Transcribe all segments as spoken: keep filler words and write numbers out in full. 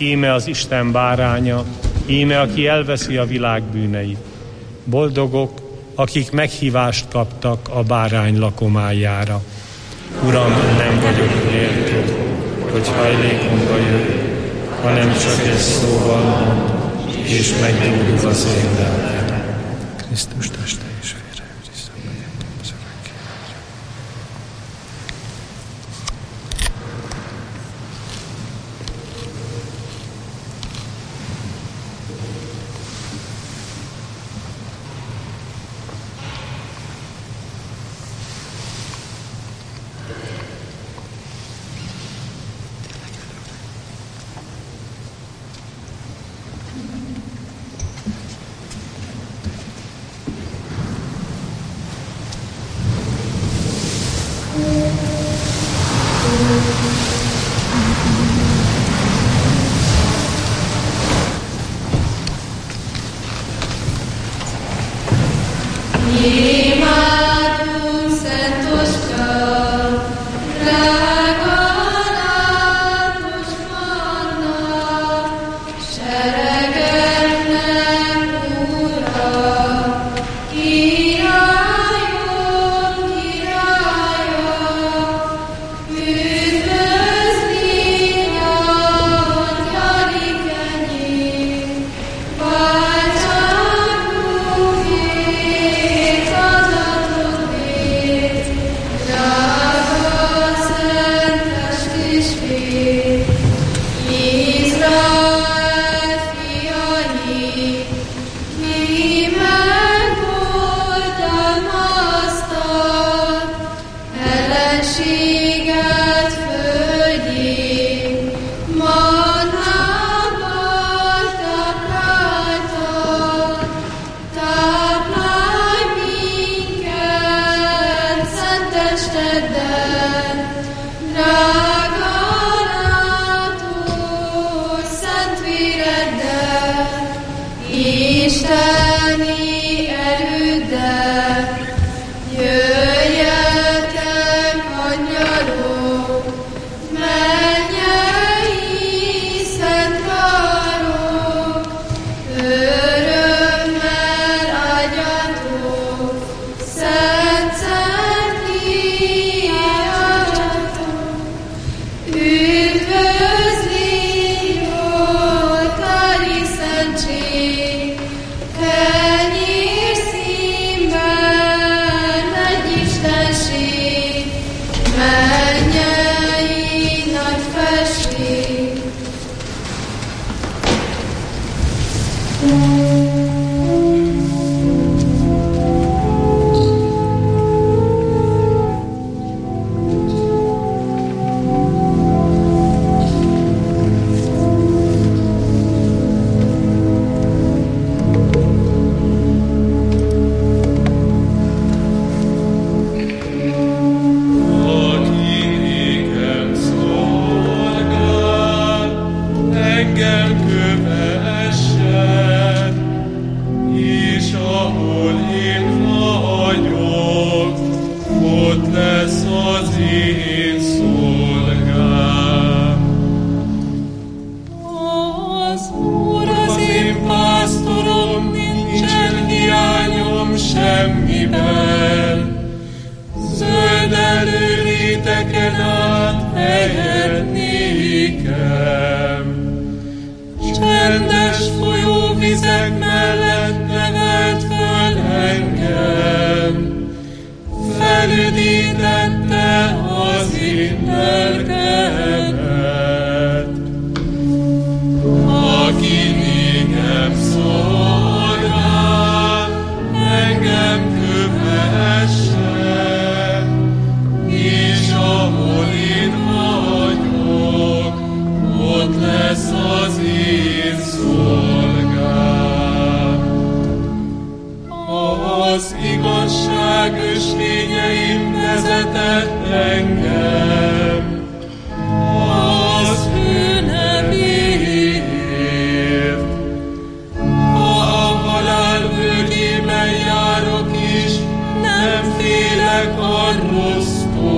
íme az Isten báránya, íme, aki elveszi a világ bűneit. Boldogok, akik meghívást kaptak a bárány lakomájára. Uram, nem vagyok méltó, hogy hajlékomba jövök, hanem csak egy szóval mond, és meggyógyul az én lelkem. Krisztus teste és vére őrizze meg az örökké.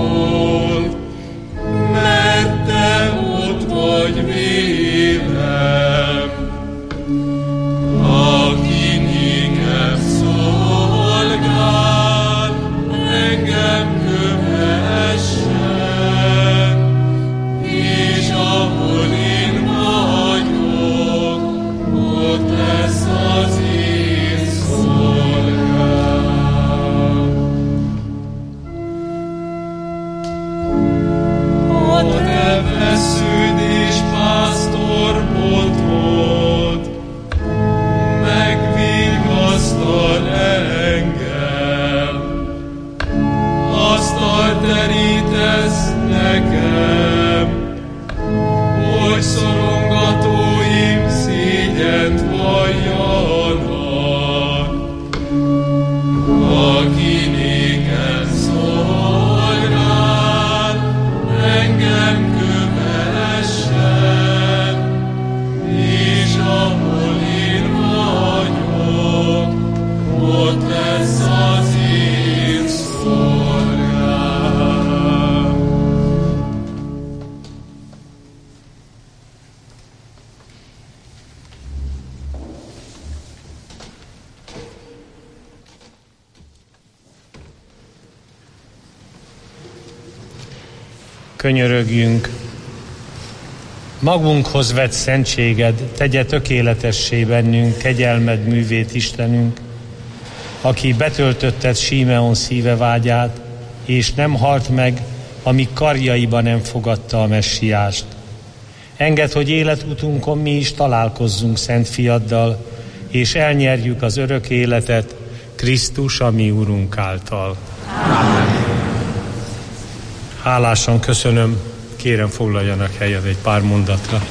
Mert te ott vagy véve. könyörögjünk. Magunkhoz vett szentséged tegye tökéletessé bennünk kegyelmed művét, Istenünk, aki betöltötted Simeon szíve vágyát, és nem halt meg, amíg karjaiba nem fogadta a messiást. Engedd, hogy életutunkon mi is találkozzunk Szent Fiaddal, és elnyerjük az örök életet Krisztus, a mi Urunk által. Amen. Hálásan köszönöm, kérem foglaljanak helyet egy pár mondatra.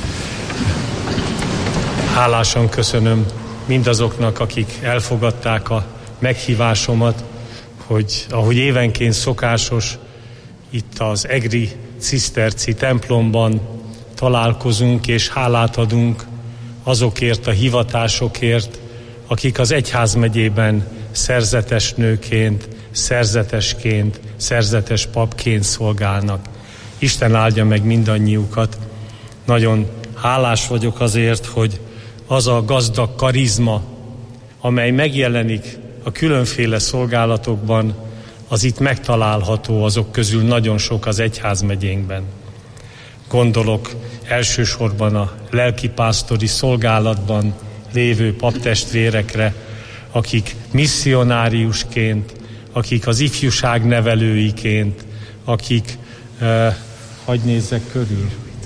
Hálásan köszönöm mindazoknak, akik elfogadták a meghívásomat, hogy ahogy évenként szokásos, itt az egri ciszterci templomban találkozunk és hálát adunk azokért a hivatásokért, akik az egyházmegyében szerzetes nőként, szerzetesként, szerzetes papként szolgálnak. Isten áldja meg mindannyiukat. Nagyon hálás vagyok azért, hogy az a gazdag karizma, amely megjelenik a különféle szolgálatokban, az itt megtalálható, azok közül nagyon sok az egyházmegyénkben. Gondolok elsősorban a lelkipásztori szolgálatban lévő paptestvérekre, akik misszionáriusként, akik az ifjúság nevelőiként, akik, eh, hagy nézzek körül,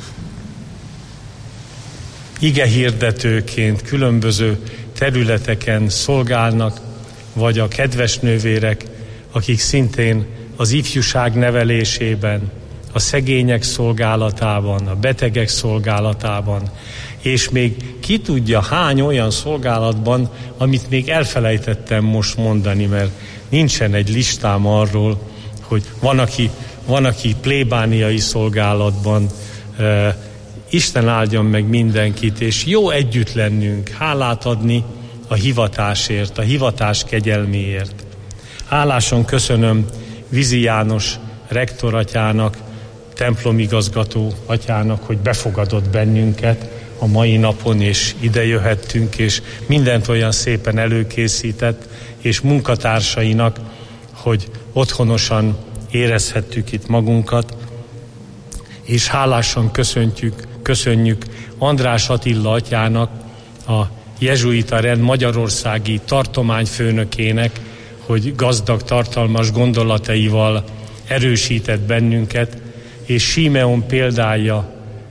igehirdetőként különböző területeken szolgálnak, vagy a kedves nővérek, akik szintén az ifjúság nevelésében, a szegények szolgálatában, a betegek szolgálatában, és még ki tudja hány olyan szolgálatban, amit még elfelejtettem most mondani, mert nincsen egy listám arról, hogy van, aki, van, aki plébániai szolgálatban. Uh, Isten áldjon meg mindenkit, és jó együtt lennünk, hálát adni a hivatásért, a hivatás kegyelméért. Hálásan köszönöm Vizi János rektoratyának, templomigazgató atyának, hogy befogadott bennünket a mai napon, és ide jöhettünk, és mindent olyan szépen előkészített, és munkatársainak, hogy otthonosan érezhettük itt magunkat, és hálásan köszöntjük, köszönjük András Attila atyának, a jezsuita rend magyarországi tartományfőnökének, hogy gazdag, tartalmas gondolataival erősített bennünket, és Simeon példája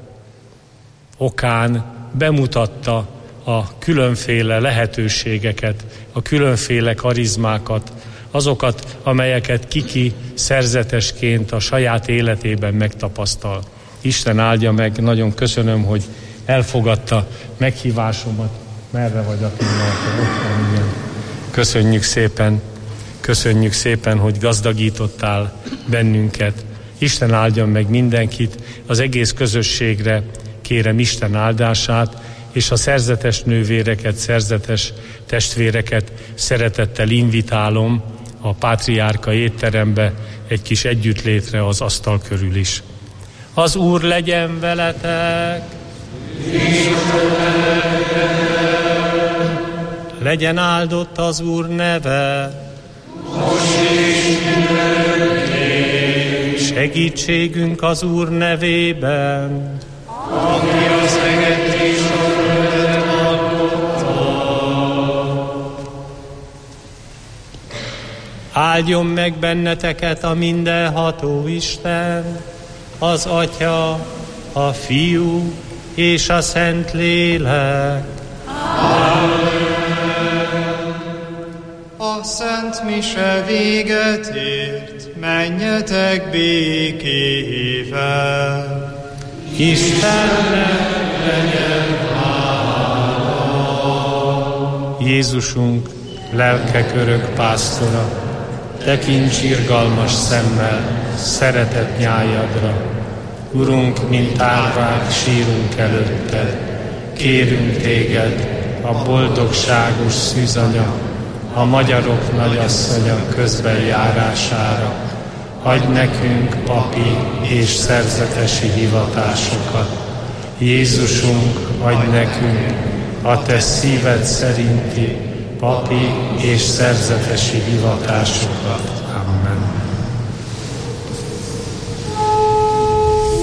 okán bemutatta a különféle lehetőségeket, a különféle karizmákat, azokat, amelyeket kiki szerzetesként a saját életében megtapasztal. Isten áldja meg, nagyon köszönöm, hogy elfogadta meghívásomat. Merre vagy a pillanatra? Köszönjük szépen, köszönjük szépen, hogy gazdagítottál bennünket. Isten áldjon meg mindenkit, az egész közösségre kérem Isten áldását, és a szerzetes nővéreket, szerzetes testvéreket szeretettel invitálom a Pátriárka étterembe egy kis együttlétre az asztal körül is. Az Úr legyen veletek! Legyen áldott az Úr neve! Segítségünk az Úr nevében! Aki az eget és a földet alkotta. Áldjon meg benneteket a mindenható Isten, az Atya, a Fiú és a Szentlélek. A Szent Mise véget ért, menjetek békével. Istennek legyen hála. Jézusunk, lelkek örök pásztora, tekints irgalmas szemmel szeretett nyájadra. Urunk, mint árvák sírunk előtted, kérünk téged a boldogságos szűzanya, a magyarok nagyasszonya közben járására. Adj nekünk papi és szerzetesi hivatásokat. Jézusunk, adj nekünk a te szíved szerinti papi és szerzetesi hivatásokat. Amen.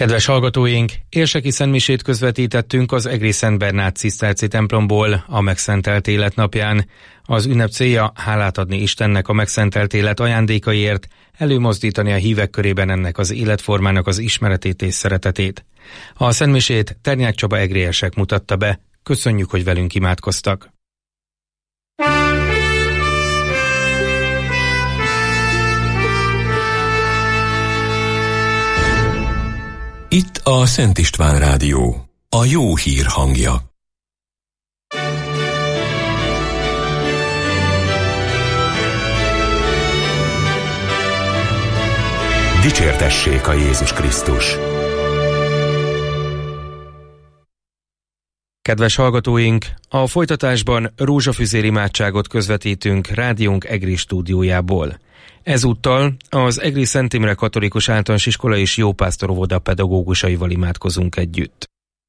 Kedves hallgatóink, érseki szentmisét közvetítettünk az Egri Szent Bernát ciszterci templomból a megszentelt élet napján. Az ünnep célja hálát adni Istennek a megszentelt élet ajándékaiért, előmozdítani a hívek körében ennek az életformának az ismeretét és szeretetét. A szentmisét Ternyák Csaba egriesek mutatta be. Köszönjük, hogy velünk imádkoztak. Itt a Szent István Rádió, a jó hír hangja. Dicsértessék a Jézus Krisztus! Kedves hallgatóink, a folytatásban rózsafüzér imádságot közvetítünk rádiónk Egri stúdiójából. Ezúttal az Egri Szent Imre Katolikus Általános Iskola és Jópásztor óvoda pedagógusaival imádkozunk együtt.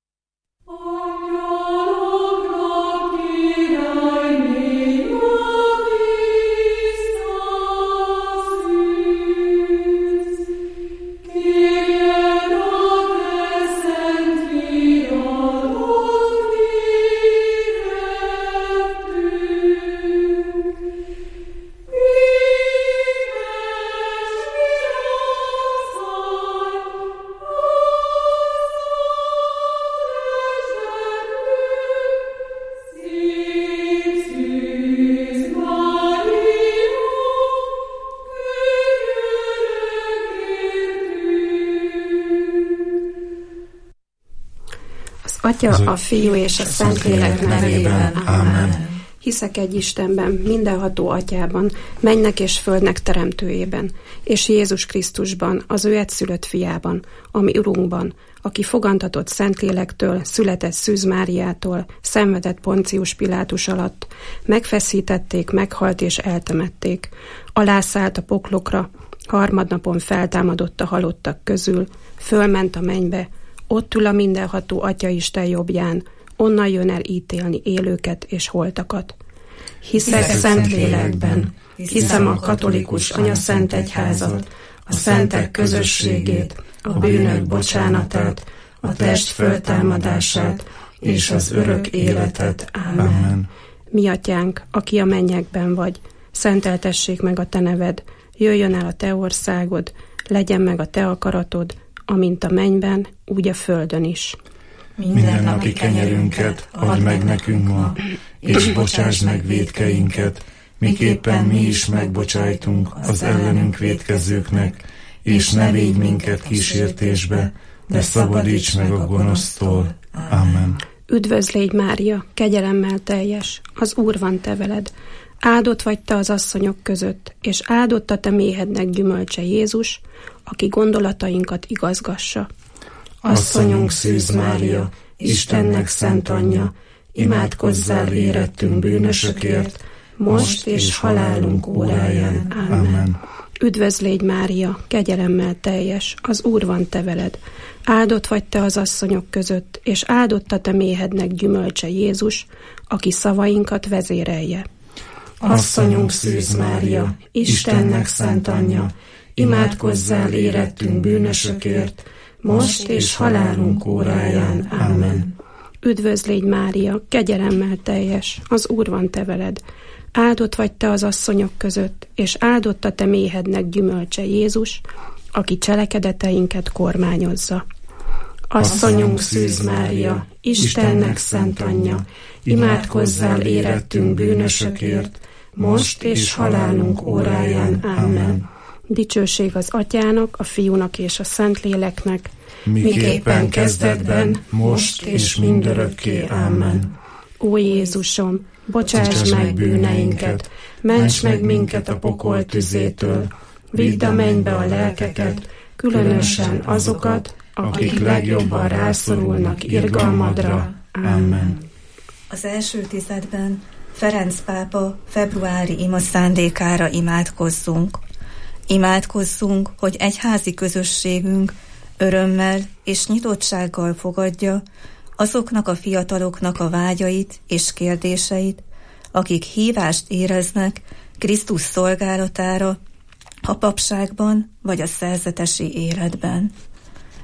Atya, a Fiú és a Szentlélek nevében. Amen. Hiszek egy Istenben, mindenható Atyában, mennek és földnek teremtőjében, és Jézus Krisztusban, az ő egyszülött fiában, ami Urunkban, aki fogantatott Szentlélektől, született Szűz Máriától, szenvedett Poncius Pilátus alatt, megfeszítették, meghalt és eltemették, alászállt a poklokra, harmadnapon feltámadott a halottak közül, fölment a mennybe, ott ül a mindenható Atyaisten jobbján, onnan jön el ítélni élőket és holtakat. Hiszek Szentlélekben, hiszem a katolikus anyaszent egyházat, a szentek közösségét, a bűnök bocsánatát, a test föltámadását és az örök életet. Amen. Mi Atyánk, aki a mennyekben vagy, szenteltessék meg a te neved, jöjjön el a te országod, legyen meg a te akaratod, amint a mennyben, úgy a földön is. Minden napi kenyerünket add meg nekünk ma, és bocsáss meg vétkeinket, miképpen mi is megbocsájtunk az ellenünk vétkezőknek, és ne védj minket kísértésbe, de szabadíts meg a gonosztól. Amen. Üdvözl légy, Mária, kegyelemmel teljes, az Úr van te veled. Áldott vagy te az asszonyok között, és áldott a te méhednek gyümölcse Jézus, aki gondolatainkat igazgassa. Asszonyunk Szűz Mária, Istennek szent anyja, imádkozzál érettünk bűnösökért, most és halálunk óráján. Amen. Üdvözl légy, Mária, kegyelemmel teljes, az Úr van te veled. Áldott vagy te az asszonyok között, és áldott a te méhednek gyümölcse Jézus, aki szavainkat vezérelje. Asszonyunk Szűz Mária, Istennek szent anyja, imádkozzál érettünk bűnösökért, most és halálunk óráján. Amen. Üdvözl légy, Mária, kegyelemmel teljes, az Úr van te veled. Áldott vagy te az asszonyok között, és áldott a te méhednek gyümölcse Jézus, aki cselekedeteinket kormányozza. Asszonyunk Szűz Mária, Istennek szent anyja, imádkozzál érettünk bűnösökért, most és halálunk óráján. Amen. Dicsőség az Atyának, a Fiúnak és a Szentléleknek, miképpen kezdetben, most és mindörökké. Amen. Ó Jézusom, bocsáss meg bűneinket, ments meg minket a pokol tüzétől, vidd a mennybe a lelkeket, különösen azokat, akik legjobban rászorulnak irgalmadra. Amen. Az első tizedben Ferenc pápa februári ima szándékára imádkozzunk. Imádkozzunk, hogy egyházi közösségünk örömmel és nyitottsággal fogadja azoknak a fiataloknak a vágyait és kérdéseit, akik hívást éreznek Krisztus szolgálatára, a papságban vagy a szerzetesi életben.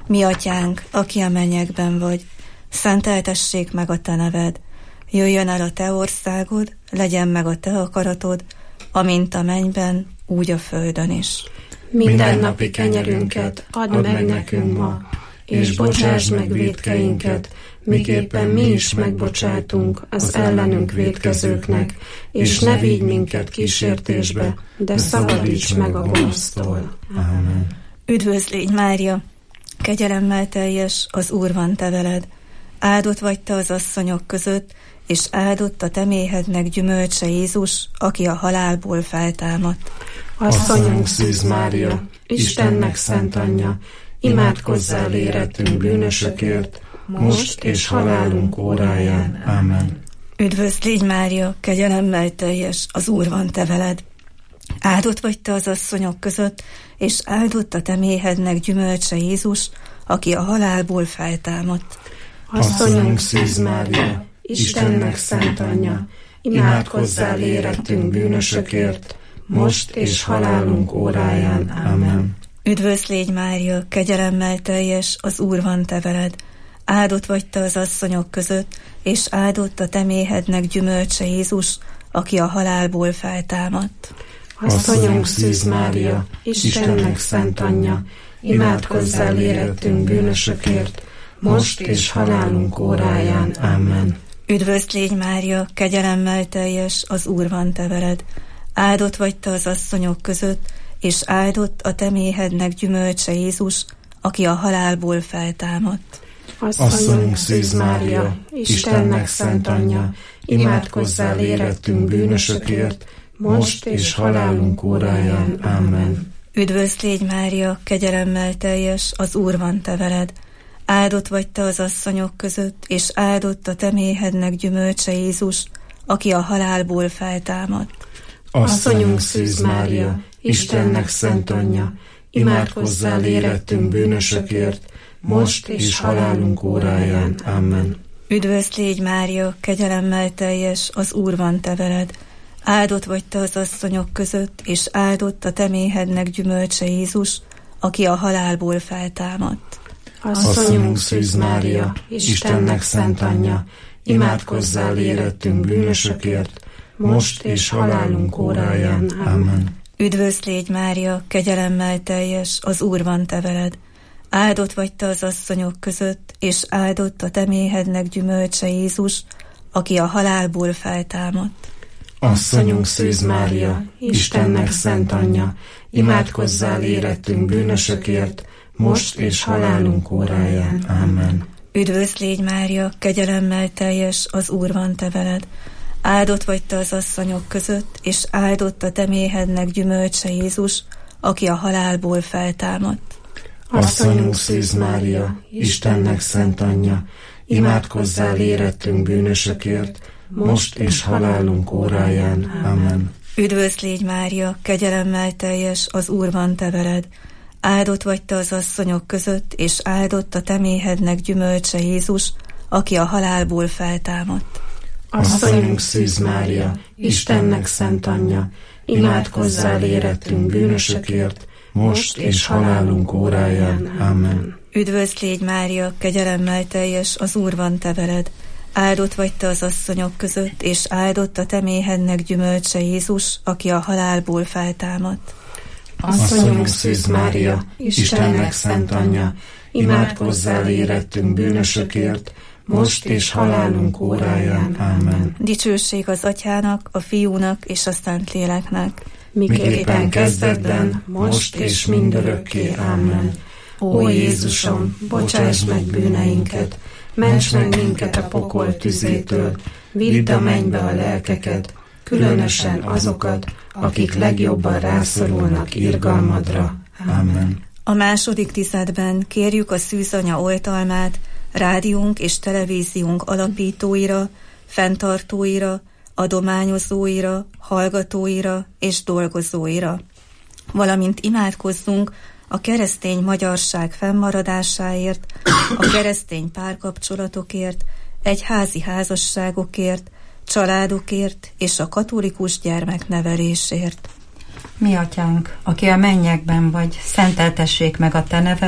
Mi atyánk, aki a mennyekben vagy, szenteltessék meg a te neved. Jöjjön el a te országod, legyen meg a te akaratod, amint a mennyben, úgy a földön is. Mindennapi kenyerünket add meg nekünk ma, és bocsásd meg vétkeinket, miképpen mi is megbocsátunk az ellenünk vétkezőknek, és ne vigy minket kísértésbe, de szabadíts meg a gonosztól. Amen. Üdvözl légy, Mária, kegyelemmel teljes, az Úr van te veled. Áldott vagy te az asszonyok között, és áldott a te méhednek gyümölcse Jézus, aki a halálból feltámadt. Asszonyunk Szűz Mária, Istennek szent anyja, imádkozzál érettünk bűnösökért, most és halálunk óráján. Amen. Üdvözl légy, Mária, kegyelemmel teljes, az Úr van te veled. Áldott vagy te az asszonyok között, és áldott a te méhednek gyümölcse Jézus, aki a halálból feltámadt. Asszonyunk Szűz Mária, Istennek szent anyja, imádkozzál érettünk bűnösökért, most és halálunk óráján. Amen. Üdvözl légy, Mária, kegyelemmel teljes, az Úr van te veled. Áldott vagy te az asszonyok között, és áldott a te méhednek gyümölcse Jézus, aki a halálból feltámadt. Asszonyunk Szűz Mária, Istennek szent anyja, imádkozzál érettünk bűnösökért, most és halálunk óráján. Amen. Üdvözl légy, Mária, kegyelemmel teljes, az Úr van te veled. Áldott vagy te az asszonyok között, és áldott a te méhednek gyümölcse Jézus, aki a halálból feltámadt. Asszonyunk Szűz Mária, Istennek szent anyja, imádkozzál érettünk bűnösökért, most és halálunk óráján. Amen. Üdvözl légy, Mária, kegyelemmel teljes, az Úr van te veled. Áldott vagy te az asszonyok között, és áldott a te méhednek gyümölcse Jézus, aki a halálból feltámadt. Asszonyunk Szűz Mária, Istennek szent anyja, imádkozzál érettünk bűnösökért, most és halálunk óráján. Amen. Üdvözl légy, Mária, kegyelemmel teljes, az Úr van te veled. Áldott vagy te az asszonyok között, és áldott a te méhednek gyümölcse Jézus, aki a halálból feltámadt. Asszonyunk Szűz Mária, Istennek szent anyja, imádkozzál érettünk bűnösökért, most és halálunk óráján. Amen. Üdvözl légy, Mária, kegyelemmel teljes, az Úr van te veled. Áldott vagy te az asszonyok között, és áldott a te méhednek gyümölcse Jézus, aki a halálból feltámadt. Asszonyunk Szűz Mária, Istennek szent anyja, imádkozzál érettünk bűnösökért, most és halálunk óráján. Amen. Üdvözl légy, Mária, kegyelemmel teljes, az Úr van te veled. Áldott vagy te az asszonyok között, és áldott a te méhednek gyümölcse Jézus, aki a halálból feltámadt. Asszonyunk Szűz Mária, Istennek szent anyja, imádkozzál érettünk bűnösökért, most és halálunk óráján. Amen. Üdvözl légy, Mária, kegyelemmel teljes, az Úr van te veled. Áldott vagy te az asszonyok között, és áldott a te méhednek gyümölcse Jézus, aki a halálból feltámadt. Asszonyunk Szűz Mária, Istennek szent anyja, imádkozzál érettünk bűnösökért, most és halálunk óráján. Amen. Üdvözl légy, Mária, kegyelemmel teljes, az Úr van te veled. Áldott vagy te az asszonyok között, és áldott a te méhednek gyümölcse Jézus, aki a halálból feltámadt. Asszonyunk Szűz Mária, Istennek szent anyja, imádkozzál érettünk bűnösökért, most és halálunk óráján. Amen. Dicsőség az Atyának, a Fiúnak és a Szentléleknek, miképpen kezdetben, most és mindörökké. Amen. Ó Jézusom, bocsáss meg bűneinket, ments meg minket a pokol tüzétől, vidd a mennybe a lelkeket, különösen azokat, akik legjobban rászorulnak irgalmadra. Amen. A második tizedben kérjük a Szűzanya oltalmát rádiónk és televíziónk alapítóira, fenntartóira, adományozóira, hallgatóira és dolgozóira. Valamint imádkozzunk a keresztény magyarság fennmaradásáért, a keresztény párkapcsolatokért, egyházi házasságokért, családokért és a katolikus gyermeknevelésért. Mi atyánk, aki a mennyekben vagy, szenteltessék meg a te neved,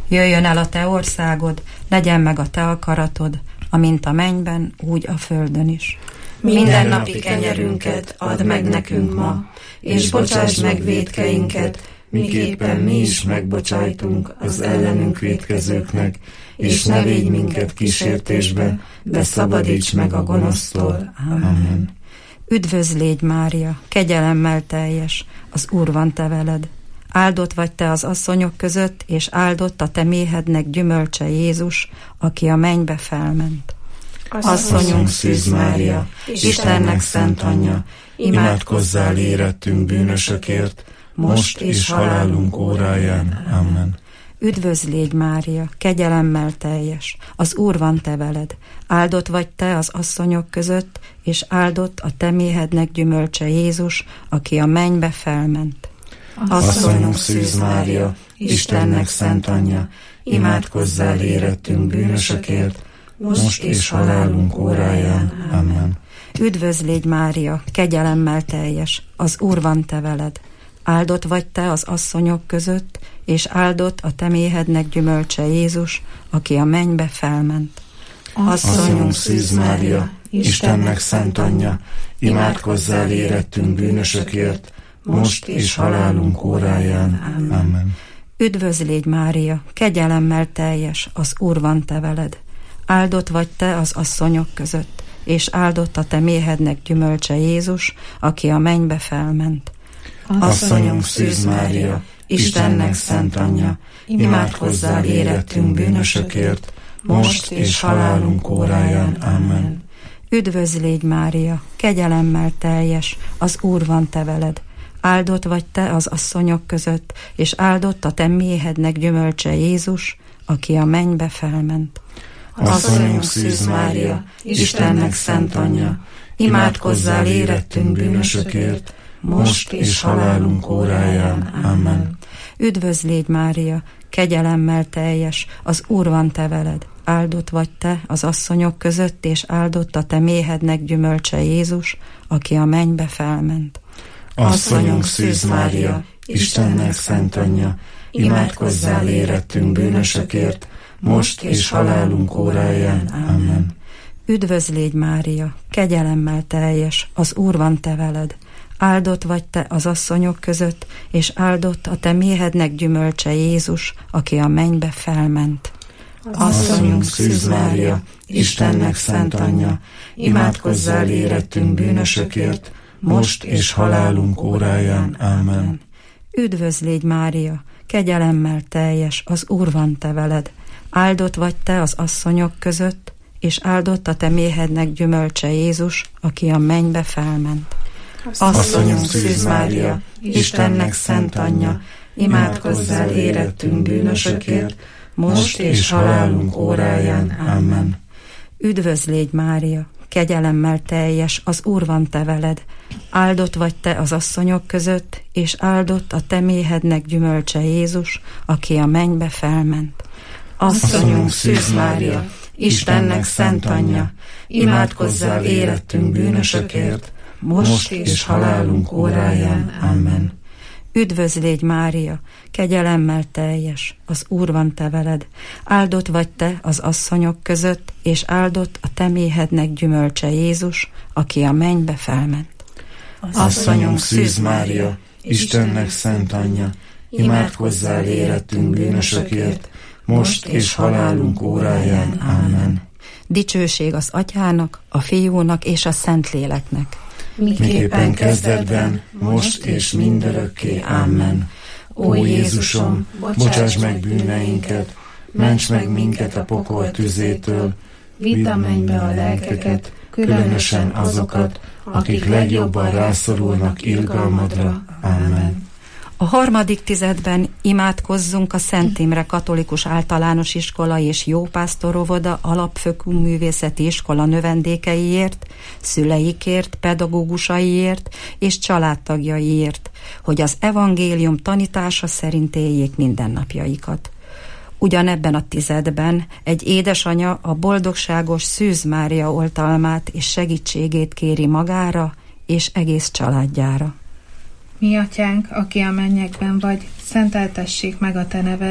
Jöjjön el a te országod, legyen meg a te akaratod, amint a mennyben, úgy a földön is. Minden napi kenyerünket add meg nekünk ma, és bocsásd meg vétkeinket, miképpen mi is megbocsájtunk az ellenünk vétkezőknek, és ne védj minket kísértésbe, de szabadíts meg a gonosztól. Amen. Üdvözl légy, Mária, kegyelemmel teljes, az Úr van te veled. Áldott vagy te az asszonyok között, és áldott a te méhednek gyümölcse Jézus, aki a mennybe felment. Asszonyunk Szűz Mária, Istennek szent anyja, imádkozzál érettünk bűnösökért, most és halálunk óráján. Amen. Üdvözl légy, Mária, kegyelemmel teljes, az Úr van te veled. Áldott vagy te az asszonyok között, és áldott a te méhednek gyümölcse Jézus, aki a mennybe felment. Asszonyunk Szűz Mária, Istennek szent anyja, imádkozzál érettünk bűnösökért, most és halálunk óráján. Amen. Üdvözl légy, Mária, kegyelemmel teljes, az Úr van te veled. Áldott vagy te az asszonyok között, és áldott a te méhednek gyümölcse Jézus, aki a mennybe felment. Asszonyunk Szűz Mária, Istennek szent anyja, imádkozzál érettünk bűnösökért, most és halálunk óráján. Amen. Üdvözl légy, Mária, kegyelemmel teljes, az Úr van te veled. Áldott vagy te az asszonyok között, és áldott a te méhednek gyümölcse Jézus, aki a mennybe felment. Asszonyunk Szűz Mária, Istennek szent anyja, imádkozzál érettünk bűnösökért, most és halálunk óráján. Amen. Üdvözl légy, Mária, kegyelemmel teljes, az Úr van te veled. Áldott vagy te az asszonyok között, és áldott a te méhednek gyümölcse Jézus, aki a mennybe felment. Asszonyunk Szűz Mária, Istennek szent anyja, imádkozzál érettünk bűnösökért, most és halálunk óráján. Amen. Üdvözl légy, Mária, kegyelemmel teljes, az Úr van te veled. Áldott vagy te az asszonyok között, és áldott a te méhednek gyümölcse Jézus, aki a mennybe felment. Asszonyunk Szűz Mária, Istennek szent anyja, imádkozzál érettünk bűnösökért, most és halálunk óráján. Amen. Üdvözl légy, Mária, kegyelemmel teljes, az Úr van te veled. Áldott vagy te az asszonyok között, és áldott a te méhednek gyümölcse Jézus, aki a mennybe felment. Asszonyunk Szűz Mária, Istennek szent anyja, imádkozzál érettünk bűnösökért, most és halálunk óráján. Amen. Üdvözl légy, Mária, kegyelemmel teljes, az Úr van te veled. Áldott vagy te az asszonyok között, és áldott a te méhednek gyümölcse Jézus, aki a mennybe felment. Asszonyunk Szűz Mária, Istennek szent anyja, imádkozzál érettünk bűnösökért, most és halálunk óráján. Amen. Üdvözl légy, Mária, kegyelemmel teljes, az Úr van te veled. Áldott vagy te az asszonyok között, és áldott a te méhednek gyümölcse Jézus, aki a mennybe felment. Asszonyunk Szűz Mária, Istennek szent anyja, imádkozzál érettünk bűnösökért, most és halálunk óráján. Amen. Üdvözl légy, Mária, kegyelemmel teljes, az Úr van te veled. Áldott vagy te az asszonyok között, és áldott a te méhednek gyümölcse Jézus, aki a mennybe felment. Asszonyunk Szűz Mária, Istennek szent anyja, imádkozzál érettünk bűnösökért, most és halálunk óráján. Amen. Dicsőség az Atyának, a Fiúnak és a Szentléleknek. Miképpen kezdetben, most és mindörökké. Amen. Ó Jézusom, bocsáss meg bűneinket, ments meg minket a pokol tüzétől, vidd a mennybe a lelkeket, különösen azokat, akik legjobban rászorulnak irgalmadra. Amen. A harmadik tizedben imádkozzunk a Szent Imre Katolikus Általános Iskola és Jópásztor-óvoda Alapfokú Művészeti Iskola növendékeiért, szüleikért, pedagógusaiért és családtagjaiért, hogy az evangélium tanítása szerint éljék mindennapjaikat. Ugyanebben a tizedben egy édesanya a boldogságos Szűz Mária oltalmát és segítségét kéri magára és egész családjára. Mi atyánk, aki a mennyekben vagy, szenteltessék meg a te neved,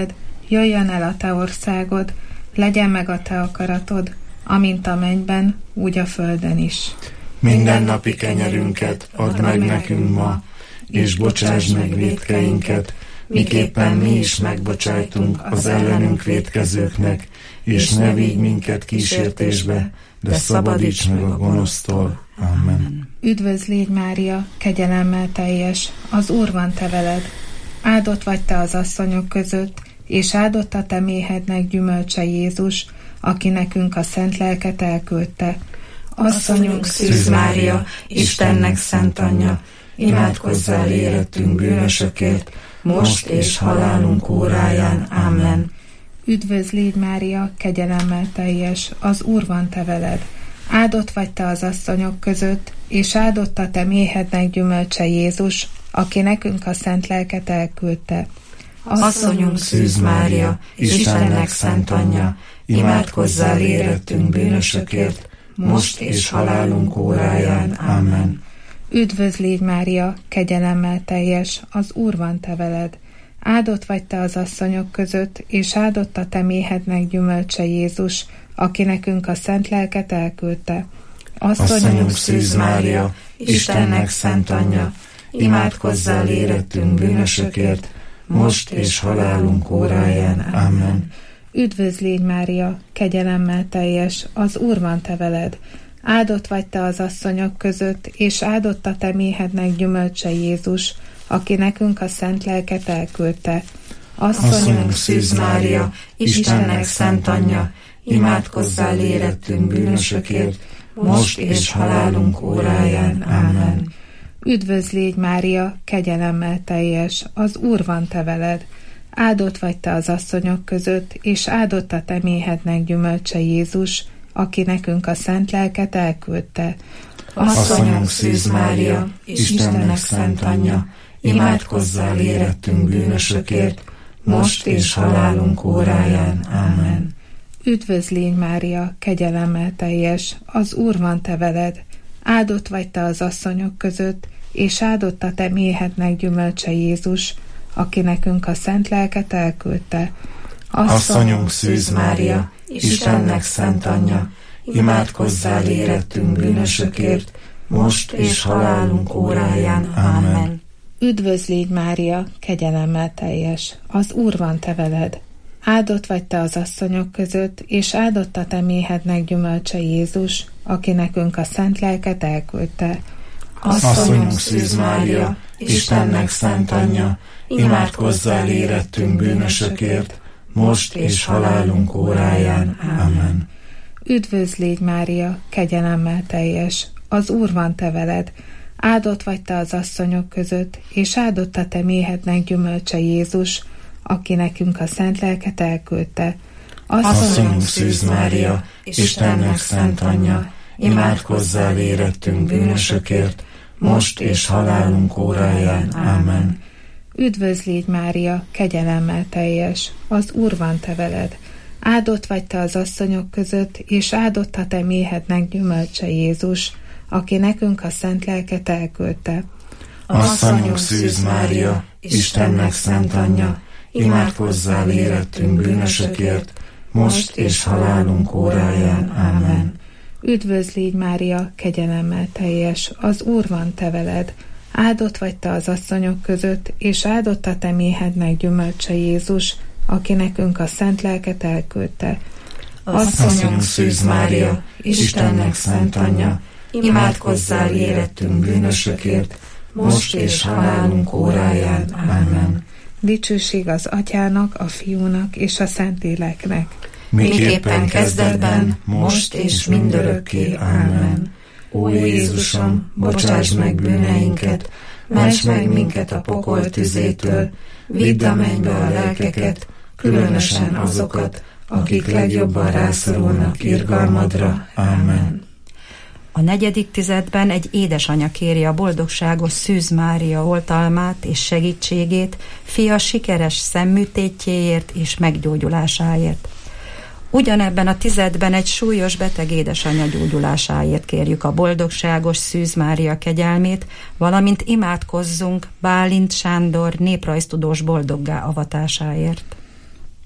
jöjjön el a te országod, legyen meg a te akaratod, amint a mennyben, úgy a földön is. Mindennapi kenyerünket add meg nekünk ma, és bocsásd meg vétkeinket, miképpen mi is megbocsájtunk az ellenünk vétkezőknek, és ne vigy minket kísértésbe, de szabadíts meg a gonosztól. Amen. Üdvözl légy, Mária, kegyelemmel teljes, az Úr van te veled. Áldott vagy te az asszonyok között, és áldott a te méhednek gyümölcse Jézus, aki nekünk a szent lelket elküldte. Asszonyunk Szűz Mária, Istennek szent anyja, imádkozzál érettünk bűnösökért, most és halálunk óráján. Amen. Üdvözl légy, Mária, kegyelemmel teljes, az Úr van te veled. Áldott vagy te az asszonyok között, és áldott a te méhednek gyümölcse Jézus, aki nekünk a szent lelket elküldte. Asszonyunk Szűz Mária, Istennek szent anyja, imádkozzál érettünk bűnösökért, most és halálunk óráján. Amen. Üdvözl légy, Mária, kegyelemmel teljes, az Úr van te veled. Áldott vagy te az asszonyok között, és áldott a te méhednek gyümölcse Jézus, aki nekünk a szent lelket elküldte. Asszonyunk Szűz Mária, Istennek szent anyja, imádkozzál érettünk bűnösökért, most és halálunk óráján. Amen. Üdvözl légy, Mária, kegyelemmel teljes, az Úr van te veled. Áldott vagy te az asszonyok között, és áldott a te méhednek gyümölcse Jézus, aki nekünk a szent lelket elküldte. Asszonyunk Szűz Mária, Istennek szent anyja, imádkozzál érettünk bűnösökért, most és halálunk óráján. Amen. Üdvözl légy, Mária, kegyelemmel teljes, az Úr van te veled. Áldott vagy te az asszonyok között, és áldott a te méhednek gyümölcse Jézus, aki nekünk a szent lelket elküldte. Asszonyunk Szűz Mária, Istennek szent anyja, imádkozzál érettünk bűnösökért, most és halálunk óráján. Amen. Üdvözl légy, Mária, kegyelemmel teljes, az Úr van te veled. Áldott vagy te az asszonyok között, és áldott a te méhednek gyümölcse Jézus, aki nekünk a szent lelket elküldte. Asszonyunk Szűz Mária, Istennek szent anyja, imádkozzál érettünk bűnösökért, most és halálunk óráján. Amen. Üdvözl légy, Mária, kegyelemmel teljes, az Úr van te veled. Áldott vagy te az asszonyok között, és áldott a te méhednek gyümölcse Jézus, aki nekünk a szent lelket elküldte. Asszonyunk Szűz Mária, Istennek szent anyja, imádkozzál érettünk bűnösökért, most és halálunk óráján. Amen. Üdvözl légy, Mária, kegyelemmel teljes, az Úr van te veled. Áldott vagy te az asszonyok között, és áldott a te méhednek gyümölcse Jézus, aki nekünk a szent lelket elküldte. Asszonyunk Szűz Mária, Istennek szent anyja, imádkozzál érettünk bűnösökért, most és halálunk óráján. Amen. Üdvözl légy, Mária, kegyelemmel teljes, az Úr van te veled. Áldott vagy te az asszonyok között, és áldott a te méhednek gyümölcse Jézus, aki nekünk a szent lelket elküldte. Asszonyunk Szűz Mária, Istennek szent anyja, imádkozzál érettünk bűnösökért, most és halálunk óráján. Amen. Üdvözl légy, Mária, kegyelemmel teljes, az Úr van te veled. Áldott vagy te az asszonyok között, és áldott a te méhednek gyümölcse Jézus, aki nekünk a szent lelket elküldte. Asszonyunk Szűz Mária, Istennek szent anyja, imádkozzál érettünk bűnösökért, most és halálunk óráján. Amen. Dicsőség az Atyának, a Fiúnak és a Szentléleknek. Miképpen kezdetben, most és mindörökké. Amen. Ó Jézusom, bocsáss meg bűneinket, ments meg minket a pokol tüzétől, vidd a mennybe a lelkeket, különösen azokat, akik legjobban rászorulnak irgalmadra. Amen. A negyedik tizedben egy édesanya kéri a boldogságos Szűz Mária oltalmát és segítségét fia sikeres szemműtétjéért és meggyógyulásáért. Ugyanebben a tizedben egy súlyos beteg édesanya gyógyulásáért kérjük a boldogságos Szűz Mária kegyelmét, valamint imádkozzunk Bálint Sándor néprajztudós boldoggá avatásáért.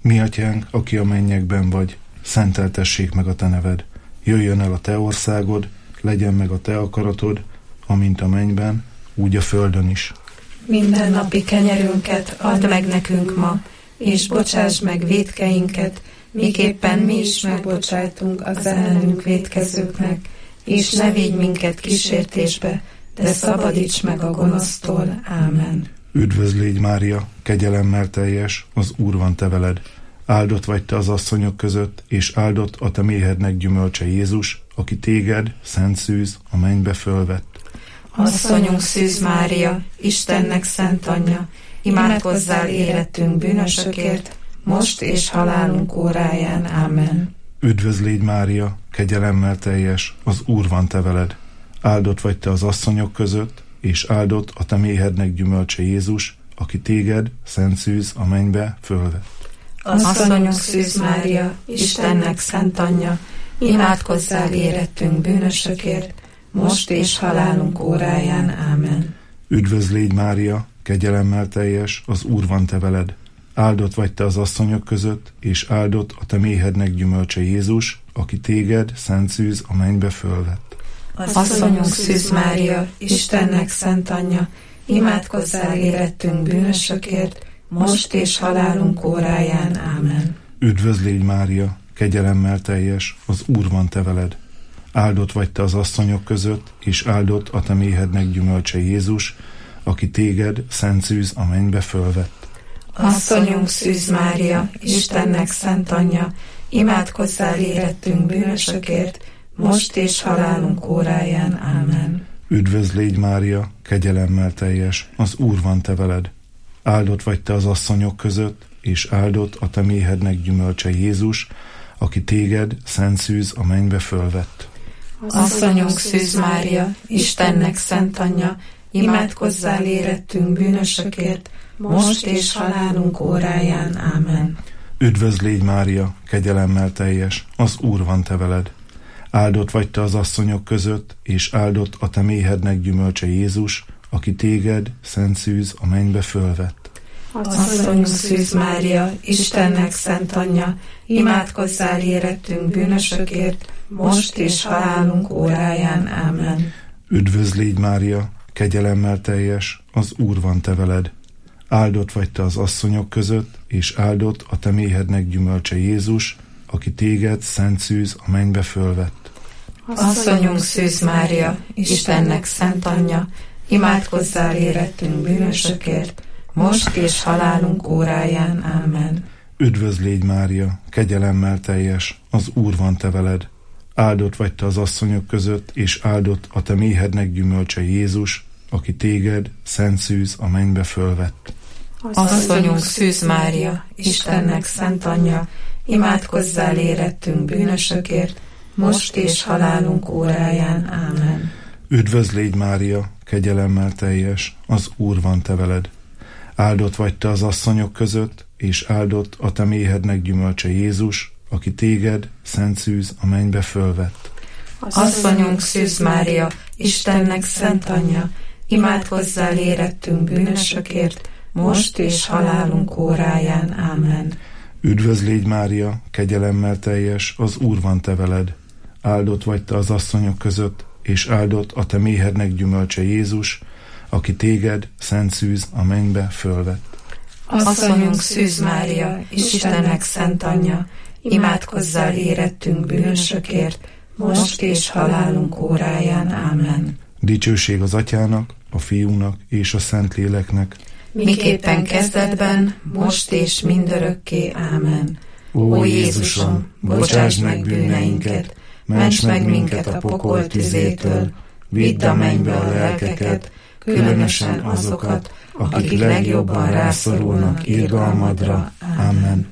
Mi atyánk, aki a mennyekben vagy, szenteltessék meg a te neved. Jöjjön el a te országod, legyen meg a te akaratod, amint a mennyben, úgy a földön is. Mindennapi kenyerünket add meg nekünk ma, és bocsáss meg vétkeinket, miképpen mi is megbocsájtunk az ellenünk vétkezőknek, és ne védj minket kísértésbe, de szabadíts meg a gonosztól. Ámen. Üdvözl légy, Mária, kegyelemmel teljes, az Úr van te veled. Áldott vagy te az asszonyok között, és áldott a te méhednek gyümölcse Jézus, aki téged, szent szűz, a mennybe fölvett. Asszonyunk Szűz Mária, Istennek szent anyja, imádkozzál érettünk bűnösökért, most és halálunk óráján. Ámen. Üdvözl légy, Mária, kegyelemmel teljes, az Úr van te veled. Áldott vagy te az asszonyok között, és áldott a te méhednek gyümölcse Jézus, aki téged, szent szűz, a mennybe fölvett. Asszonyunk Szűz Mária, Istennek szent anyja, imádkozzál érettünk bűnösökért, most és halálunk óráján. Ámen. Üdvözl légy, Mária, kegyelemmel teljes, az Úr van te veled. Áldott vagy te az asszonyok között, és áldott a te méhednek gyümölcse Jézus, aki téged, szent szűz, a mennybe fölvett. Asszonyunk Szűz Mária, Istennek szent anyja, imádkozzál érettünk bűnösökért, most és halálunk óráján. Ámen. Üdvözl légy, Mária, kegyelemmel teljes, az Úr van te veled. Áldott vagy te az asszonyok között, és áldott a te méhednek gyümölcse Jézus, aki téged, szent szűz, a mennybe fölvett. Asszonyunk Szűz Mária, Istennek szent anyja, imádkozzál érettünk bűnösökért, most és halálunk óráján. Ámen. Üdvözl légy, Mária, kegyelemmel teljes, az Úr van te veled. Áldott vagy te az asszonyok között, és áldott a te méhednek gyümölcse Jézus, aki téged, szent szűz, a mennybe fölvett. Asszonyunk Szűz Mária, Istennek szent anyja, imádkozzál érettünk bűnösökért, most és halálunk óráján. Ámen. Üdvözl légy, Mária, kegyelemmel teljes, az Úr van te veled. Áldott vagy te az asszonyok között, és áldott a te méhednek gyümölcse Jézus, aki téged, szent szűz, a mennybe fölvett. Asszonyunk Szűz Mária, Istennek szent anyja, imádkozzál érettünk bűnösökért, most és halálunk óráján. Ámen. Üdvözl légy, Mária, kegyelemmel teljes, az Úr van te veled. Áldott vagy te az asszonyok között, és áldott a te méhednek gyümölcse Jézus, aki téged, szent szűz, a mennybe fölvett. Asszonyunk Szűz Mária, Istennek szent anyja, imádkozzál érettünk bűnösökért, most és halálunk óráján. Ámen. Üdvözl légy, Mária, kegyelemmel teljes, az Úr van te veled. Áldott vagy te az asszonyok között, és áldott a te méhednek gyümölcse Jézus, aki téged, szent szűz, a mennybe fölvett. Asszonyunk Szűz Mária, Istennek szent anyja, imádkozzál érettünk bűnösökért, most és halálunk óráján. Ámen. Üdvözl légy, Mária, kegyelemmel teljes, az Úr van te veled. Áldott vagy te az asszonyok között, és áldott a te méhednek gyümölcse Jézus, aki téged, szent szűz, a mennybe fölvett. Asszonyunk Szűz Mária, Istennek szent anyja, imádkozzál érettünk bűnösökért, most és halálunk óráján. Ámen. Üdvözl légy, Mária, kegyelemmel teljes, az Úr van te veled. Áldott vagy te az asszonyok között, és áldott a te méhednek gyümölcse Jézus, aki téged, szent szűz, a mennybe fölvett. Asszonyunk Szűz Mária, Istennek szent anyja, imádkozzál érettünk bűnösökért, most és halálunk óráján. Ámen. Dicsőség az Atyának, a Fiúnak és a Szentléleknek, miképpen kezdetben, most és mindörökké. Ámen. Ó Jézusom, bocsásd meg bűneinket, ments meg minket a pokol tüzétől, vidd a mennybe a lelkeket, különösen azokat, akik legjobban rászorulnak irgalmadra. Amen.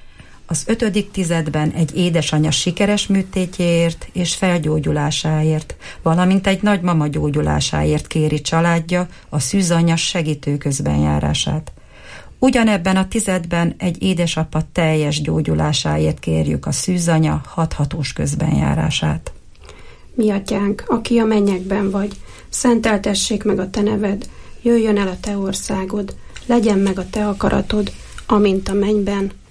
Az ötödik tizedben egy édesanyja sikeres műtétjéért és felgyógyulásáért, valamint egy nagymama gyógyulásáért kéri családja a szűzanyja segítő közbenjárását. Ugyanebben a tizedben egy édesapa teljes gyógyulásáért kérjük a szűzanya hathatós közbenjárását. Mi atyánk, aki a mennyekben vagy, szenteltessék meg a te neved, jöjjön el a te országod, legyen meg a te akaratod, amint a mennyben,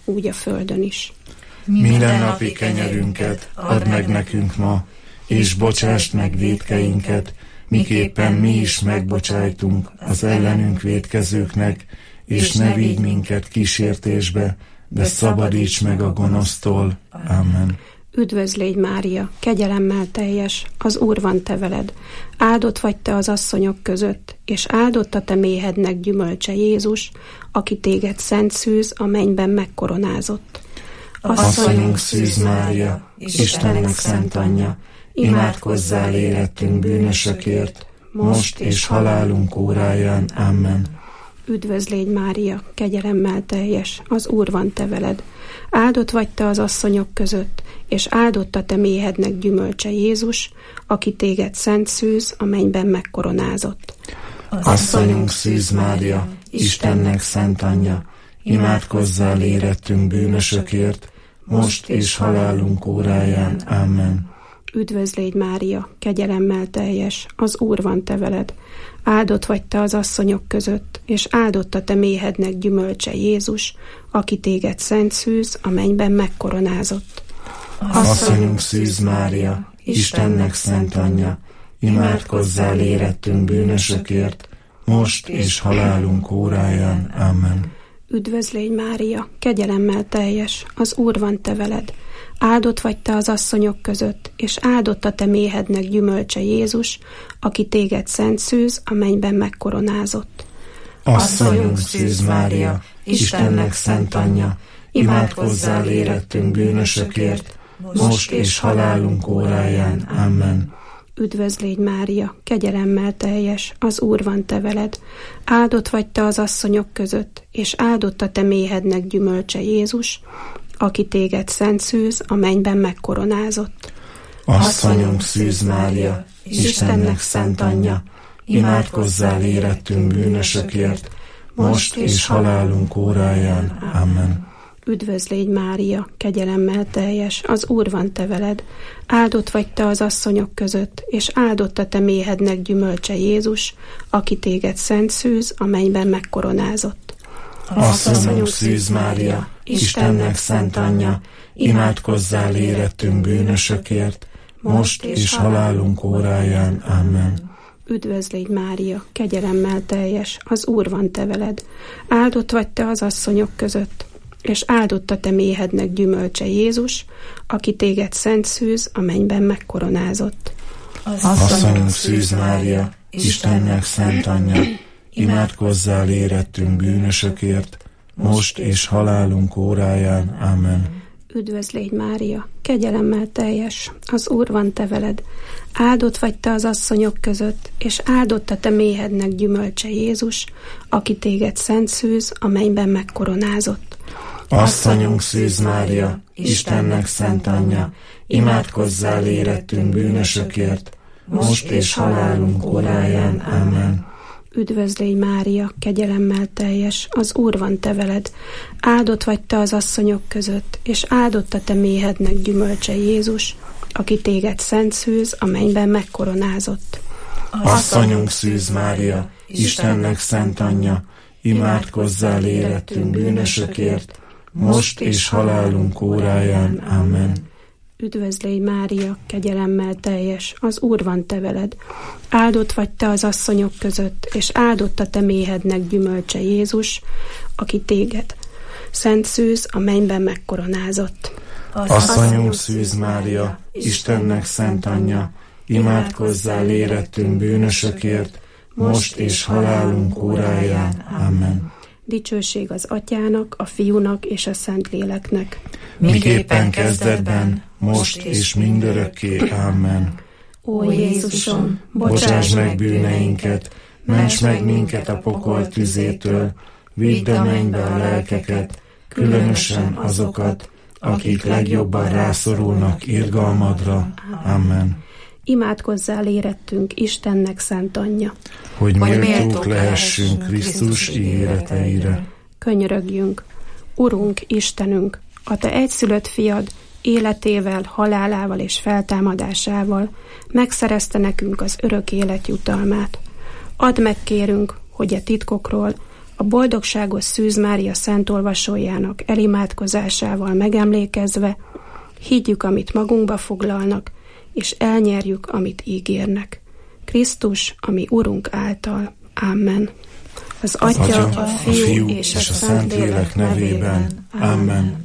úgy a földön is. Mindennapi kenyerünket add meg nekünk ma, és bocsásd meg vétkeinket, miképpen mi is megbocsájtunk az ellenünk vétkezőknek, és ne vigy minket kísértésbe, de szabadíts meg a gonosztól. Amen. Üdvözl légy, Mária, kegyelemmel teljes, az Úr van te veled. Áldott vagy te az asszonyok között, és áldott a te méhednek gyümölcse Jézus, aki téged szent szűz, a mennyben megkoronázott. Asszonyunk Szűz Mária, Istennek szent anyja, imádkozzál érettünk bűnösökért, most és halálunk óráján. Amen. Üdvözl légy, Mária, kegyelemmel teljes, az Úr van te veled. Áldott vagy te az asszonyok között, és áldott a te méhednek gyümölcse Jézus, aki téged szent szűz, a mennyben megkoronázott. Asszonyunk Szűz Mária, Istennek szent anyja, imádkozzál érettünk bűnösökért, most és halálunk óráján. Amen. Üdvözl légy, Mária, kegyelemmel teljes, az Úr van te veled. Áldott vagy te az asszonyok között, és áldott a te méhednek gyümölcse Jézus, aki téged szent szűz, a mennyben megkoronázott. Asszonyunk Szűz Mária, Istennek szent anyja, imádkozzál érettünk bűnösökért, most és halálunk óráján. Amen. Üdvözl légy, Mária, kegyelemmel teljes, az Úr van te veled. Áldott vagy te az asszonyok között, és áldott a te méhednek gyümölcse Jézus, aki téged szent szűz, a mennyben megkoronázott. Asszonyunk Szűz Mária, Istennek szent anyja, imádkozzál érettünk bűnösökért, most és halálunk óráján. Amen. Üdvözl légy, Mária, kegyelemmel teljes, az Úr van te veled. Áldott vagy te az asszonyok között, és áldott a te méhednek gyümölcse Jézus, aki téged szent szűz, a mennyben megkoronázott. Asszonyunk Szűz Mária, Istennek szent anyja, imádkozzál érettünk bűnösökért, most és halálunk óráján. Amen. Üdvözl légy, Mária, kegyelemmel teljes, az Úr van te veled. Áldott vagy te az asszonyok között, és áldott a te méhednek gyümölcse Jézus, aki téged szent szűz, a mennyben megkoronázott. Asszonyunk Szűz Mária, Istennek szent anyja, imádkozzál érettünk bűnösökért, most és halálunk óráján. Amen. Üdvözl légy, Mária, kegyelemmel teljes, az Úr van te veled. Áldott vagy te az asszonyok között, és áldott a te méhednek gyümölcse Jézus, aki téged szent szűz, a mennyben megkoronázott. Asszonyunk Szűz Mária, Istennek szent anyja, imádkozzál érettünk bűnösökért, most és halálunk óráján. Amen. Üdvözl légy, Mária, kegyelemmel teljes, az Úr van te veled. Áldott vagy te az asszonyok között, és áldott a te méhednek gyümölcse Jézus, aki téged szent szűz, a mennyben megkoronázott. Asszonyunk Szűz Mária, Istennek szent anyja, imádkozzál érettünk bűnösökért, most és halálunk óráján. Amen. Üdvözl légy, Mária, kegyelemmel teljes, az Úr van te veled. Áldott vagy te az asszonyok között, és áldott a te méhednek gyümölcse Jézus, aki téged szent szűz, a mennyben megkoronázott. Asszonyunk Szűz Mária, Istennek szent anyja, imádkozzál érettünk bűnösökért, most és halálunk óráján. Amen. Üdvözl légy, Mária, kegyelemmel teljes, az Úr van te veled. Áldott vagy te az asszonyok között, és áldott a te méhednek gyümölcse Jézus, aki téged szent szűz, a mennyben megkoronázott. Asszonyunk Szűz Mária, Istennek szent anyja, imádkozzál érettünk bűnösökért, most és halálunk óráján. Amen. Dicsőség az Atyának, a Fiúnak és a Szentléleknek. Miképpen kezdetben, most és mindörökké. Amen. Ó Jézusom, bocsáss meg bűneinket, ments meg minket a pokol tüzétől, vidd a mennybe a lelkeket, különösen azokat, akik legjobban rászorulnak irgalmadra. Amen. Imádkozzál érettünk Istennek szent anyja, hogy méltók lehessünk Krisztus ígéreteire. Könyörögjünk, Urunk, Istenünk, a te egyszülött fiad életével, halálával és feltámadásával megszerezte nekünk az örök élet jutalmát. Add meg, kérünk, hogy a titkokról, A boldogságos Szűz Mária szentolvasójának elimádkozásával megemlékezve higgyük, amit magunkba foglalnak, és elnyerjük, amit ígérnek. Krisztus, ami Urunk által. Amen. Az Atya, a Fiú és a Szentlélek nevében. Amen.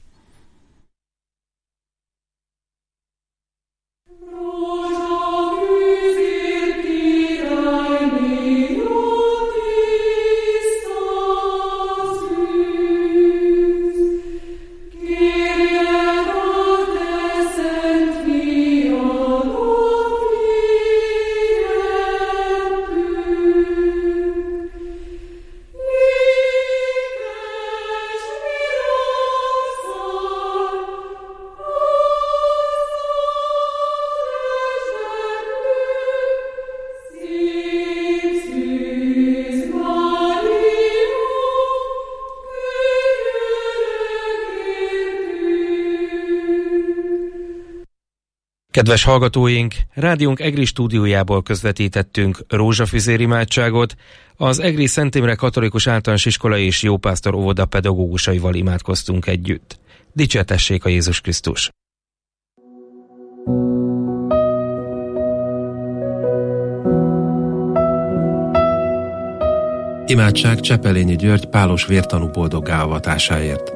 Kedves hallgatóink, rádiónk EGRI stúdiójából közvetítettünk rózsafüzér imádságot, az EGRI Szent Imre Katolikus Általános Iskola és Jópásztor óvoda pedagógusaival imádkoztunk együtt. Dicsértessék a Jézus Krisztus! Imádság Csepelényi György pálos vértanú boldoggá avatásáért.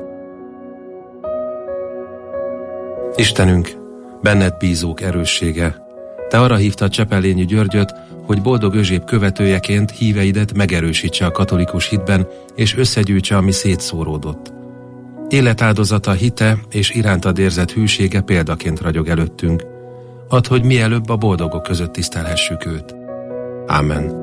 Istenünk, benned bízók erőssége. Te arra hívtad Csepelényi Györgyöt, hogy boldog Özséb követőjeként híveidet megerősítse a katolikus hitben, és összegyűjtse, ami szétszóródott. Életáldozata, hite és irántad érzett hűsége példaként ragyog előttünk. Add, hogy mielőbb a boldogok között tisztelhessük őt. Ámen.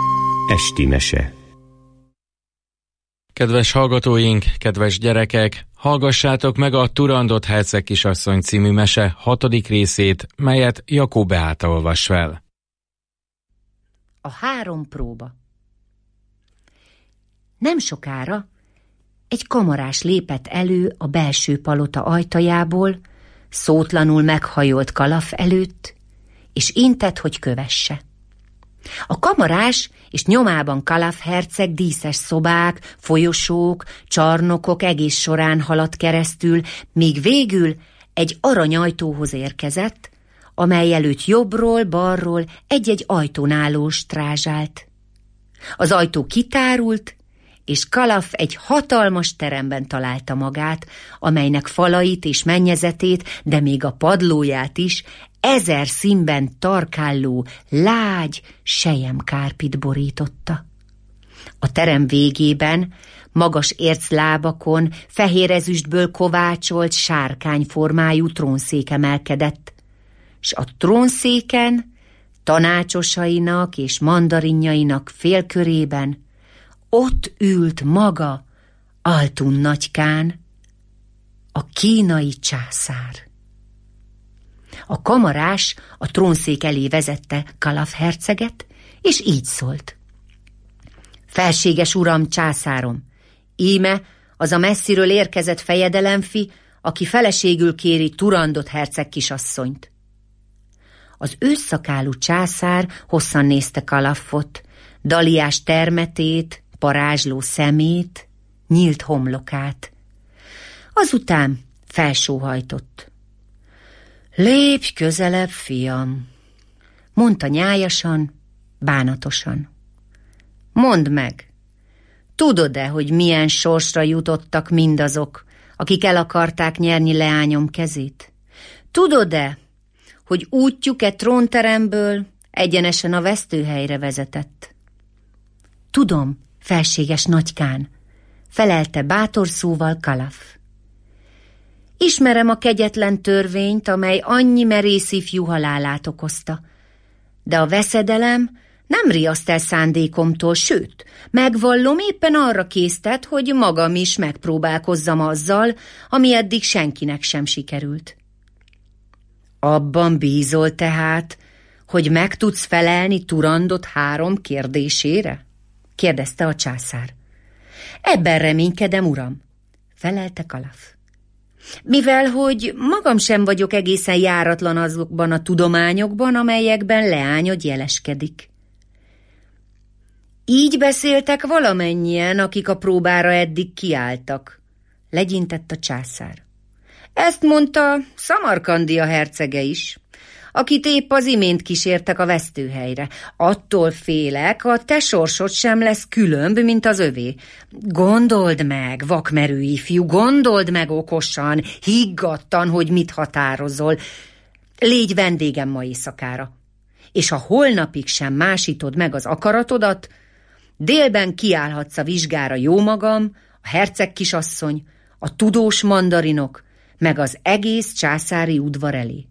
Esti mese. Kedves hallgatóink, kedves gyerekek, Hallgassátok meg a Turandot herceg kisasszony című mese hatodik részét, melyet Jakó Beáta olvas fel. A három próba. Nem sokára egy kamarás lépett elő a belső palota ajtajából, szótlanul meghajolt Kalaf előtt, és intett, hogy kövesse. A kamarás és nyomában Kalaf herceg díszes szobák, folyosók, csarnokok egész során haladt keresztül, míg végül egy aranyajtóhoz érkezett, amely előtt jobbról, balról egy-egy ajtón álló strázsált. Az ajtó kitárult, és Kalaf egy hatalmas teremben találta magát, amelynek falait és mennyezetét, de még a padlóját is ezer színben tarkálló, lágy selyemkárpit borította. A terem végében magas érclábakon fehér ezüstből kovácsolt sárkányformájú trónszék emelkedett, s a trónszéken tanácsosainak és mandarinjainak félkörében ott ült maga Altun Nagykán, a kínai császár. A kamarás a trónszék elé vezette Kalaf herceget, és így szólt. Felséges uram, császárom, íme az a messziről érkezett fejedelemfi, aki feleségül kéri Turandot herceg kisasszonyt. Az ősszakálú császár hosszan nézte Kalafot, daliás termetét, parázsló szemét, nyílt homlokát. Azután felsóhajtott. Lépj közelebb, fiam, mondta nyájasan, bánatosan. Mondd meg, tudod-e, hogy milyen sorsra jutottak mindazok, akik el akarták nyerni leányom kezét? Tudod-e, hogy útjuk-e trónteremből egyenesen a vesztőhelyre vezetett? Tudom, felséges Nagykán, felelte bátor szóval Kalaf. Ismerem a kegyetlen törvényt, amely annyi merész ifjú halálát okozta, de a veszedelem nem riaszt el szándékomtól, sőt, megvallom, éppen arra késztet, hogy magam is megpróbálkozzam azzal, ami eddig senkinek sem sikerült. Abban bízol tehát, hogy meg tudsz felelni Turandot három kérdésére? kérdezte a császár. Ebben reménykedem, uram, felelte Kalaf. Mivel, hogy magam sem vagyok egészen járatlan azokban a tudományokban, amelyekben leányod jeleskedik. Így beszéltek valamennyien, akik a próbára eddig kiálltak, legyintett a császár. Ezt mondta Szamarkandia hercege is, akit épp az imént kísértek a vesztőhelyre. Attól félek, a te sorsod sem lesz különb, mint az övé. Gondold meg, vakmerő ifjú, gondold meg okosan, higgadtan, hogy mit határozol. Légy vendégem ma éjszakára, és ha holnapig sem másítod meg az akaratodat, délben kiállhatsz a vizsgára jómagam, a herceg kisasszony, a tudós mandarinok, meg az egész császári udvar elé.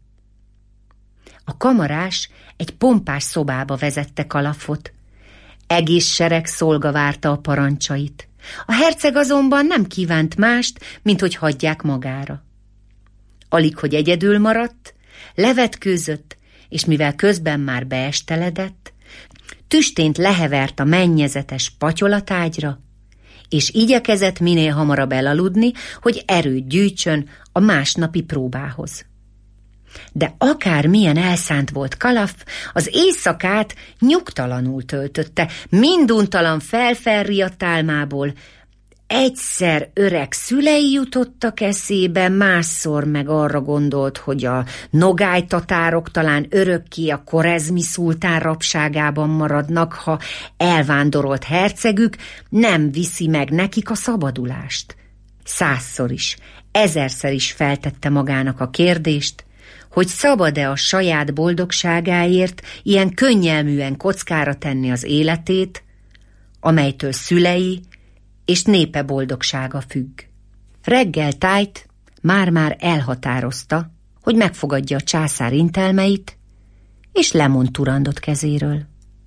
A kamarás egy pompás szobába vezette Kalafot. Egész sereg szolga várta a parancsait. A herceg azonban nem kívánt mást, mint hogy hagyják magára. Alig, hogy egyedül maradt, levetkőzött, és mivel közben már beesteledett, tüstént lehevert a mennyezetes patyolatágyra, és igyekezett minél hamarabb elaludni, hogy erőt gyűjtsön a másnapi próbához. De akármilyen elszánt volt Kalaf, az éjszakát nyugtalanul töltötte, minduntalan felfelriadt álmából. Egyszer öreg szülei jutottak eszébe, másszor meg arra gondolt, hogy a nogálytatárok talán örökké a korezmi szultán rabságában maradnak, ha elvándorolt hercegük nem viszi meg nekik a szabadulást. Százszor is, ezerszer is feltette magának a kérdést, hogy szabad-e a saját boldogságáért ilyen könnyelműen kockára tenni az életét, amelytől szülei és népe boldogsága függ. Reggel tájt már-már elhatározta, hogy megfogadja a császár intelmeit, és lemond Turandot kezéről.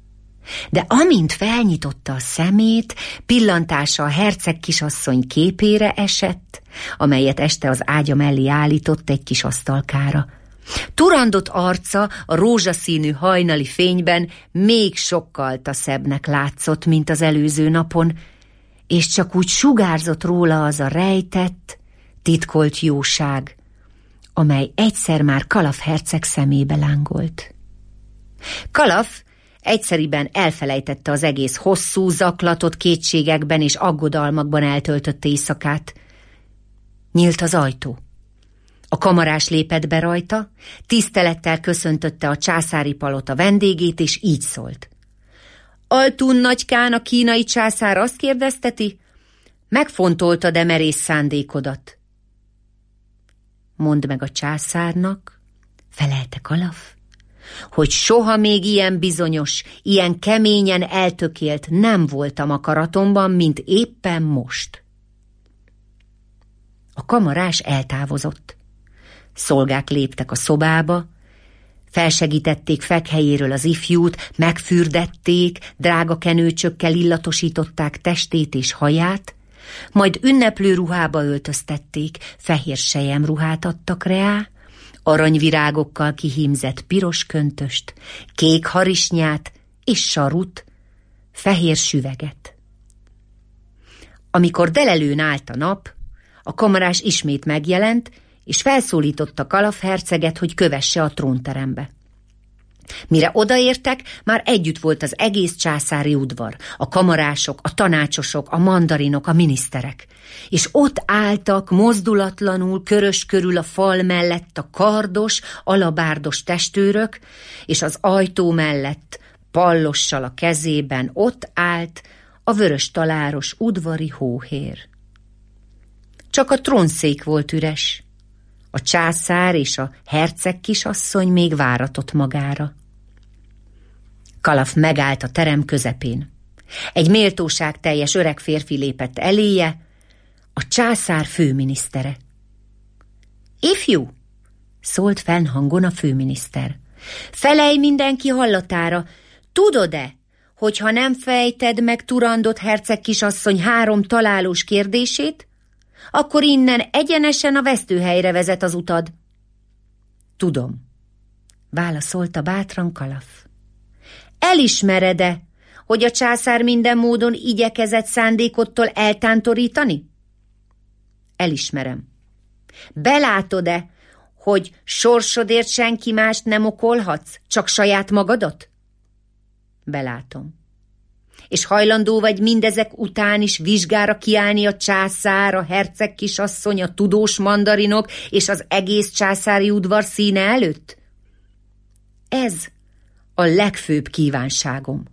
De amint felnyitotta a szemét, pillantása a herceg kisasszony képére esett, amelyet este az ágya mellé állított egy kis asztalkára. Turandot arca a rózsaszínű hajnali fényben még sokkalta szebbnek látszott, mint az előző napon, és csak úgy sugárzott róla az a rejtett, titkolt jóság, amely egyszer már Kalaf herceg szemébe lángolt. Kalaf egyszeriben elfelejtette az egész hosszú, zaklatott kétségekben és aggodalmakban eltöltött éjszakát. Nyílt az ajtó. A kamarás lépett be rajta, tisztelettel köszöntötte a császári palota vendégét, és így szólt. Altun nagykán, a kínai császár azt kérdezteti, megfontoltad-e merész szándékodat? Mondd meg a császárnak, felelte Kalaf, hogy soha még ilyen bizonyos, ilyen keményen eltökélt nem voltam akaratomban, mint éppen most. A kamarás eltávozott. Szolgák léptek a szobába, felsegítették fekhelyéről az ifjút, megfürdették, drága kenőcsökkel illatosították testét és haját, majd ünneplő ruhába öltöztették, fehér selyemruhát adtak rá, aranyvirágokkal kihímzett piros köntöst, kék harisnyát és sarut, fehér süveget. Amikor delelőn állt a nap, a kamarás ismét megjelent, és felszólította Kalaf herceget, hogy kövesse a trónterembe. Mire odaértek, már együtt volt az egész császári udvar, a kamarások, a tanácsosok, a mandarinok, a miniszterek, és ott álltak mozdulatlanul körös körül a fal mellett a kardos, alabárdos testőrök, és az ajtó mellett pallossal a kezében ott állt a vörös taláros udvari hóhér. Csak a trónszék volt üres. A császár és a herceg kisasszony még váratott magára. Kalaf megállt a terem közepén. Egy méltóságteljes öreg férfi lépett eléje, a császár főminisztere. Ifjú, szólt fennhangon a főminiszter. Felej mindenki hallatára, tudod-e, hogy ha nem fejted meg Turandot herceg kisasszony három találós kérdését, akkor innen egyenesen a vesztőhelyre vezet az utad. Tudom, válaszolta bátran Kalaf. Elismered-e, hogy a császár minden módon igyekezett szándékottól eltántorítani? Elismerem. Belátod-e, hogy sorsodért senki mást nem okolhatsz, csak saját magadat? Belátom. És hajlandó vagy mindezek után is vizsgára kiállni a császár, a herceg kisasszony, a tudós mandarinok és az egész császári udvar színe előtt? Ez a legfőbb kívánságom.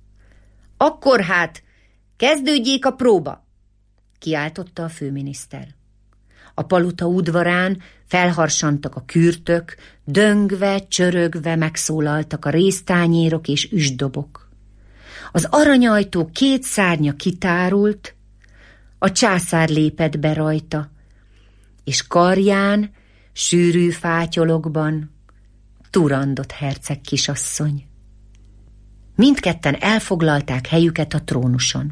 Akkor hát kezdődjék a próba, kiáltotta a főminiszter. A palota udvarán felharsantak a kürtök, döngve, csörögve megszólaltak a réztányérok és üstdobok. Az aranyajtó két szárnya kitárult, a császár lépett be rajta, és karján, sűrű fátyolokban Turandot herceg kisasszony. Mindketten elfoglalták helyüket a trónuson.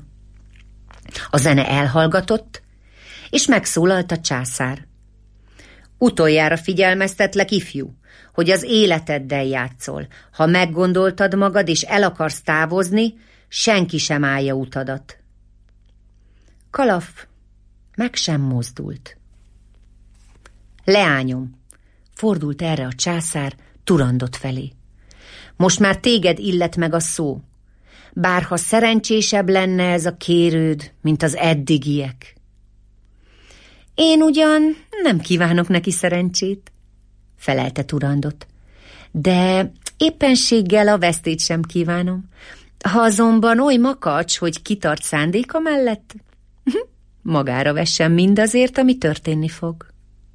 A zene elhallgatott, és megszólalt a császár. Utoljára figyelmeztetlek, ifjú, hogy az életeddel játszol. Ha meggondoltad magad, és el akarsz távozni, senki sem állja utadat. Kalaf meg sem mozdult. Leányom, fordult erre a császár Turandot felé. Most már téged illet meg a szó, bárha szerencsésebb lenne ez a kérőd, mint az eddigiek. Én ugyan nem kívánok neki szerencsét, felelte Turandot, de éppenséggel a vesztét sem kívánom. Ha azonban oly makacs, hogy kitart szándéka mellett, magára vessen mindazért, ami történni fog.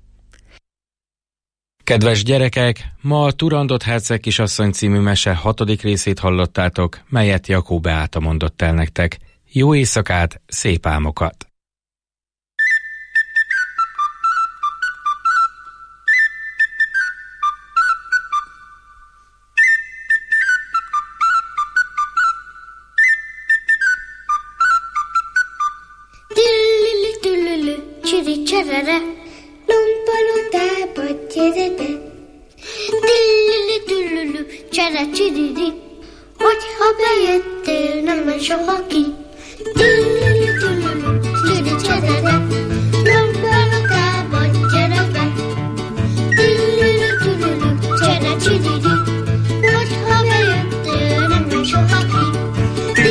Kedves gyerekek, ma a Turandot herceg kisasszony című mese hatodik részét hallottátok, melyet Jakó Beáta mondott el nektek. Jó éjszakát, szép álmokat! csere-re, lompalotába gyere be. Dillili-dullulu, csere-csiriri, hogyha bejöttél, nem menj soha ki. Dillili-dullulu, csiri-csere-re, lompalotába gyere be. Dillili-dullulu, csere-csiriri, hogyha bejöttél, nem menj soha ki.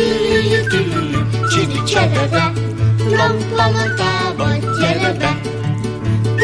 Dillili-dullulu, csiri-csere-re, lompalotába gyere be.